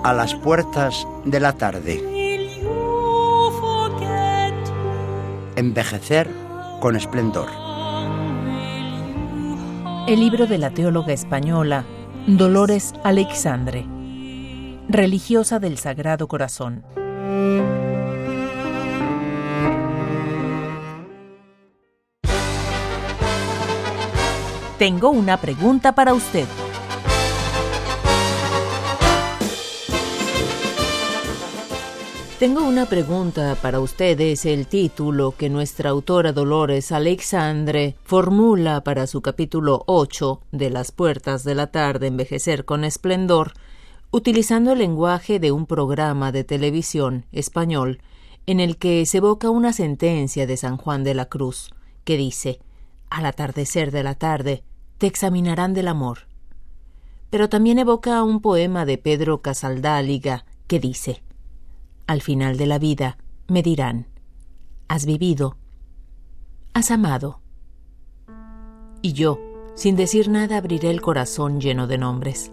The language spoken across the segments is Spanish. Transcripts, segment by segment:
A las puertas de la tarde. Envejecer con esplendor. El libro de la teóloga española Dolores Aleixandre, religiosa del Sagrado Corazón. Tengo una pregunta para usted. Tengo una pregunta para usted es el título que nuestra autora Dolores Aleixandre formula para su capítulo 8 de Las puertas de la tarde, envejecer con esplendor, utilizando el lenguaje de un programa de televisión español en el que se evoca una sentencia de San Juan de la Cruz que dice: al atardecer de la tarde te examinarán del amor. Pero también evoca un poema de Pedro Casaldáliga que dice: al final de la vida me dirán, ¿has vivido? ¿Has amado? Y yo, sin decir nada, abriré el corazón lleno de nombres.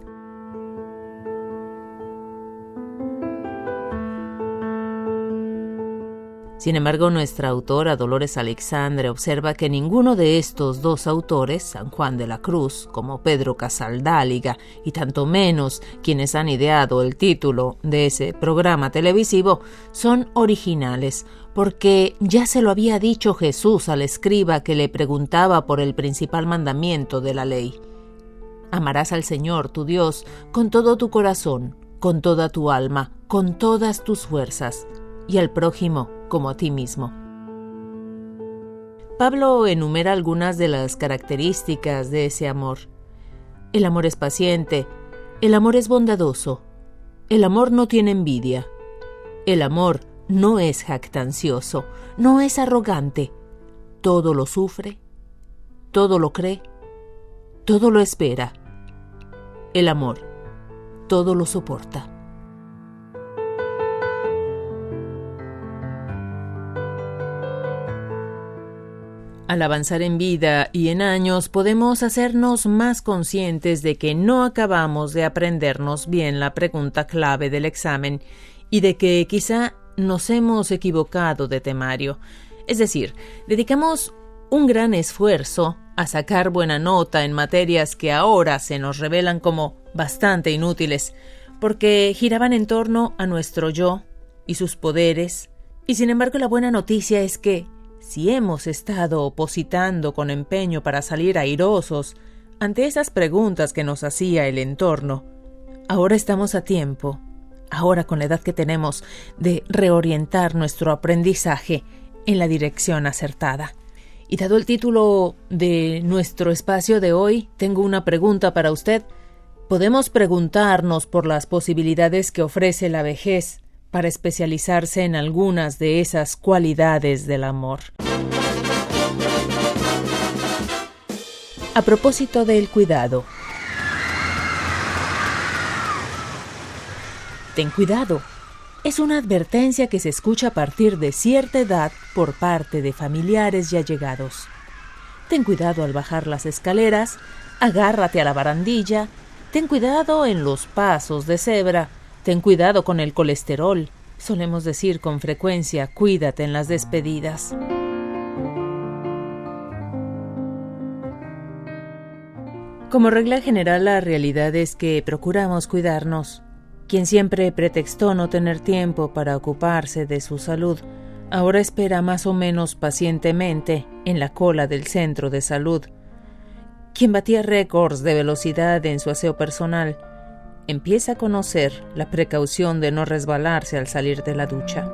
Sin embargo, nuestra autora Dolores Aleixandre observa que ninguno de estos dos autores, San Juan de la Cruz, como Pedro Casaldáliga, y tanto menos quienes han ideado el título de ese programa televisivo, son originales, porque ya se lo había dicho Jesús al escriba que le preguntaba por el principal mandamiento de la ley. Amarás al Señor, tu Dios, con todo tu corazón, con toda tu alma, con todas tus fuerzas, y al prójimo como a ti mismo. Pablo enumera algunas de las características de ese amor. El amor es paciente, el amor es bondadoso, el amor no tiene envidia, el amor no es jactancioso, no es arrogante, todo lo sufre, todo lo cree, todo lo espera. El amor todo lo soporta. Al avanzar en vida y en años, podemos hacernos más conscientes de que no acabamos de aprendernos bien la pregunta clave del examen y de que quizá nos hemos equivocado de temario. Es decir, dedicamos un gran esfuerzo a sacar buena nota en materias que ahora se nos revelan como bastante inútiles, porque giraban en torno a nuestro yo y sus poderes, y sin embargo la buena noticia es que si hemos estado opositando con empeño para salir airosos ante esas preguntas que nos hacía el entorno, ahora estamos a tiempo, ahora con la edad que tenemos, de reorientar nuestro aprendizaje en la dirección acertada. Y dado el título de nuestro espacio de hoy, tengo una pregunta para usted. Podemos preguntarnos por las posibilidades que ofrece la vejez para especializarse en algunas de esas cualidades del amor. A propósito del cuidado. Ten cuidado. Es una advertencia que se escucha a partir de cierta edad por parte de familiares y allegados. Ten cuidado al bajar las escaleras, agárrate a la barandilla, ten cuidado en los pasos de cebra, ten cuidado con el colesterol. Solemos decir con frecuencia, cuídate en las despedidas. Como regla general, la realidad es que procuramos cuidarnos. Quien siempre pretextó no tener tiempo para ocuparse de su salud, ahora espera más o menos pacientemente en la cola del centro de salud. Quien batía récords de velocidad en su aseo personal, empieza a conocer la precaución de no resbalarse al salir de la ducha.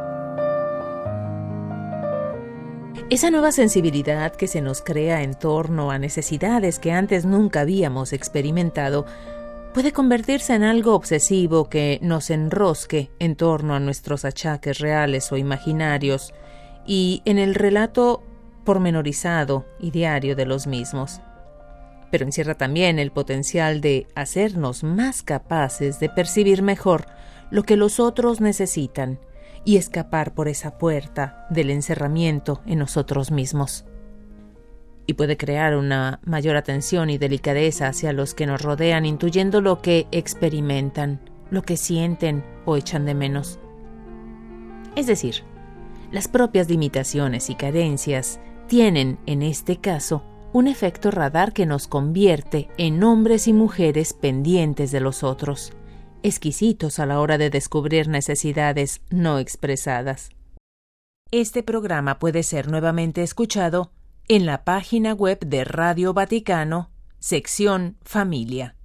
Esa nueva sensibilidad que se nos crea en torno a necesidades que antes nunca habíamos experimentado puede convertirse en algo obsesivo que nos enrosque en torno a nuestros achaques reales o imaginarios y en el relato pormenorizado y diario de los mismos. Pero encierra también el potencial de hacernos más capaces de percibir mejor lo que los otros necesitan y escapar por esa puerta del encerramiento en nosotros mismos. Y puede crear una mayor atención y delicadeza hacia los que nos rodean, intuyendo lo que experimentan, lo que sienten o echan de menos. Es decir, las propias limitaciones y carencias tienen, en este caso, un efecto radar que nos convierte en hombres y mujeres pendientes de los otros, exquisitos a la hora de descubrir necesidades no expresadas. Este programa puede ser nuevamente escuchado en la página web de Radio Vaticano, sección Familia.